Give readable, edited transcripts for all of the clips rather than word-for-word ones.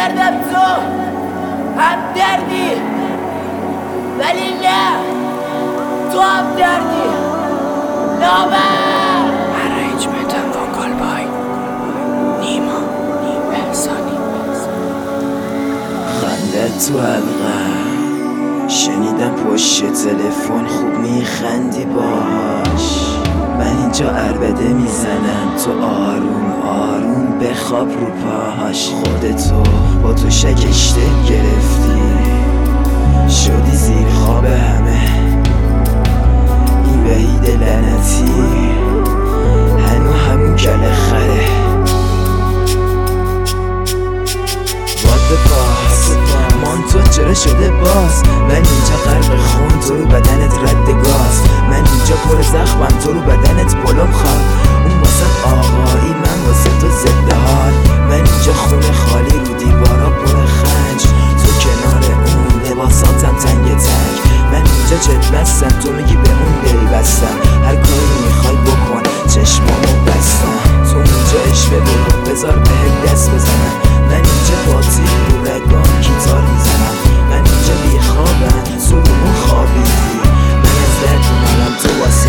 کردم تو هم دردی، ولی نه تو هم دردی. نامر ارنجمنتم وانگال بای نیما احسانی. خندت تو حلقم شنیدم پشت تلفن خوب میخندی باش. من اینجا عربده میزنم تو آروم آروم بخواب رو پاهاش. خودتو با تو شکشته گرفتی شدی زیر خواب همه. این وحید لعنتی هنو همون کله خره. مان تو چرا شده باز؟ من اینجا غرق خون تو رو بدنت رد گاز. من اینجا پر زخمم تو رو بدنت پلم خواد. اون واسه آقایی من واسه تو ضد حال. من اینجا خونه خالی رو دیوارا پر خنج. تو کنار اون لباساتم تنگ تنگ. من اینجا چت بستم تو میگی به اون دل بستم. هر کاری میخوای بکن چشمامو بستم. تو اینجا عشق برو بذار بهت دست بزنم. من اینجا باطی رو رگام گیتار میزنم. من اینجا بیخوابم تو رو خوابیدی. من از درد اومدم تو واسه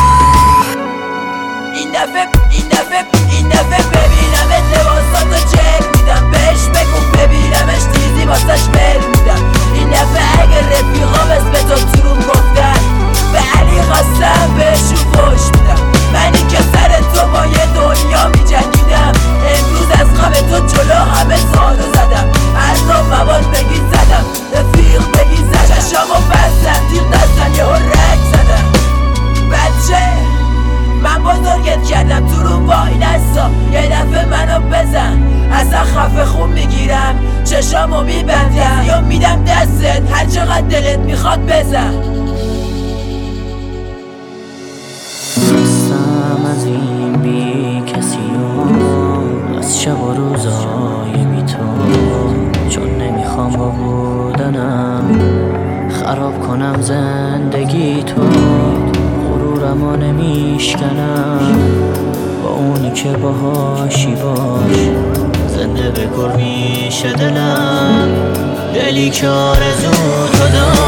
این دفعه ببینمت لباساتو چل میدم. بهش بگو ببینمش تیزی واسش ول میدم. این دفعه اگه رفیقام اسم تو رو گفتن به علی خواستم بهشون فوش میدم. منی که سر تو با یه دنیا میجنگیدم. امروز از خواب تو جلو همه سالو زدم. هر رو مواد بگی زدم رفیق بگی زدم. چشامو بستم دیر دستم یه رک زدم. بچه من بزرگت کردم تو رو وای نستا. یه دفعه منو بزن اصلا خفه خون میگیرم. چشامو میبندم یا میدم دستت هر چقدر دلت میخواد بزن. خستم از این بی کسی و از شب و روزای بی تو. چون نمیخوام با بودنم خراب کنم زندگی تو. غرورمو نمیشکنم با اونی که باهاشی باش. زنده به گر میشه دلم دلی که آرزو تو داشت.